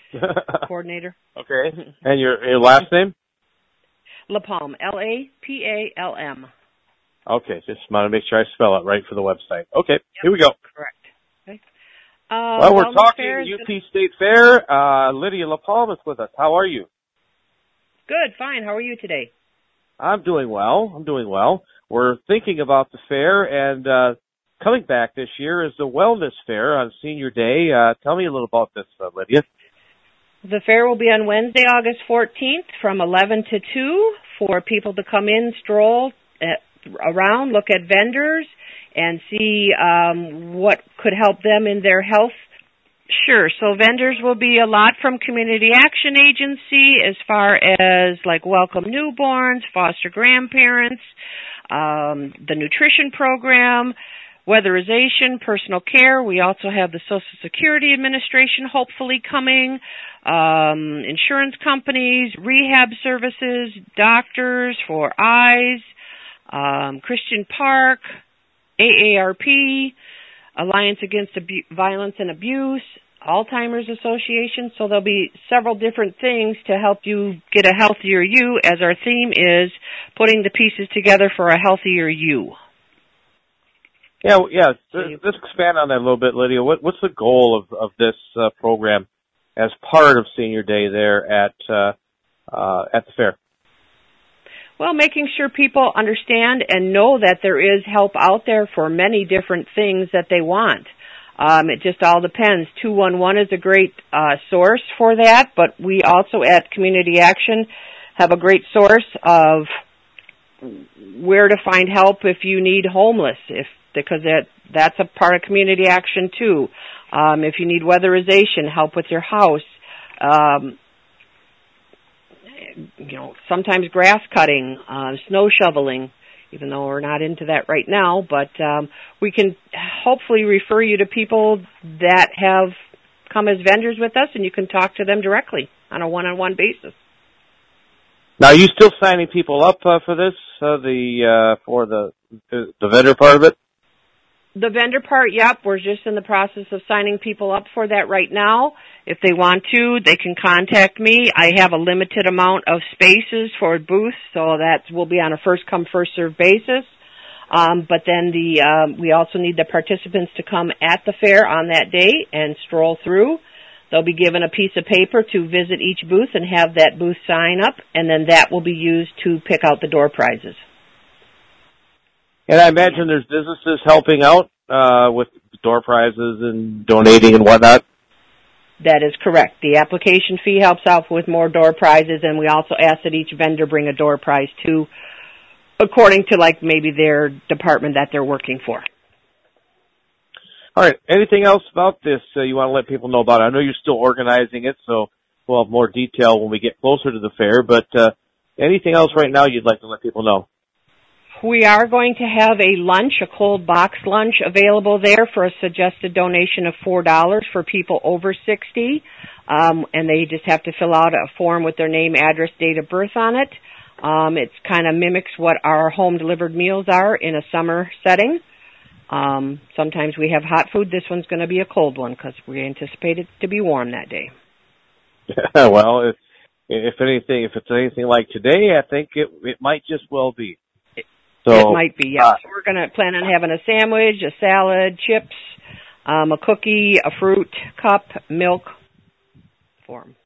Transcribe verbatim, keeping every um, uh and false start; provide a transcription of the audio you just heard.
coordinator. Okay. And your, your last name? LaPalm, L A P A L M. Okay, just want to make sure I spell it right for the website. Okay, Yep, here we go. Correct. Okay. Uh, well, we're Wellness talking U P State Fair. Uh, Lydia LaPalm is with us. How are you? Good, fine. How are you today? I'm doing well. I'm doing well. We're thinking about the fair, and uh, coming back this year is the Wellness Fair on Senior Day. Uh, tell me a little about this, uh, Lydia. The fair will be on Wednesday, August fourteenth from eleven to two for people to come in, stroll at, around, look at vendors, and see um, what could help them in their health. Sure. So vendors will be a lot from Community Action Agency as far as like Welcome Newborns, foster grandparents, um, the nutrition program, weatherization, personal care. We also have the Social Security Administration hopefully coming, um, insurance companies, rehab services, doctors for eyes, um, Christian Park, A A R P, Alliance Against Abu- Violence and Abuse, Alzheimer's Association. So there'll be several different things to help you get a healthier you, as our theme is putting the pieces together for a healthier you. Yeah, yeah. Let's expand on that a little bit, Lydia. What, what's the goal of, of this uh, program as part of Senior Day there at uh, uh, at the fair? Well, making sure people understand and know that there is help out there for many different things that they want. Um, it just all depends. two one one is a great uh, source for that, but we also at Community Action have a great source of where to find help if you need homeless, if because that that's a part of Community Action too. Um, if you need weatherization, help with your house. Um, you know, sometimes grass cutting, uh, snow shoveling, even though we're not into that right now, but um, we can hopefully refer you to people that have come as vendors with us, and you can talk to them directly on a one-on-one basis. Now, are you still signing people up uh, for this, uh, the uh, for the, the the vendor part of it? The vendor part, yep. We're just in the process of signing people up for that right now. If they want to, they can contact me. I have a limited amount of spaces for booths, so that will be on a first-come, first-served basis. Um, but then the um, we also need the participants to come at the fair on that day and stroll through. They'll be given a piece of paper to visit each booth and have that booth sign up, and then that will be used to pick out the door prizes. And I imagine there's businesses helping out uh, with door prizes and donating and whatnot. That is correct. The application fee helps out with more door prizes, and we also ask that each vendor bring a door prize too, according to like maybe their department that they're working for. All right. Anything else about this uh, you want to let people know about? I know you're still organizing it, so we'll have more detail when we get closer to the fair. But uh, anything else right now you'd like to let people know? We are going to have a lunch, a cold box lunch available there for a suggested donation of four dollars for people over sixty. Um, and they just have to fill out a form with their name, address, date of birth on it. Um, it kind of mimics what our home-delivered meals are in a summer setting. Um, sometimes we have hot food. This one's going to be a cold one because we anticipate it to be warm that day. Well, if, if anything, if it's anything like today, I think it, it might just well be. So, it might be, yes. Uh, So we're going to plan on having a sandwich, a salad, chips, um, a cookie, a fruit cup, milk for 'em.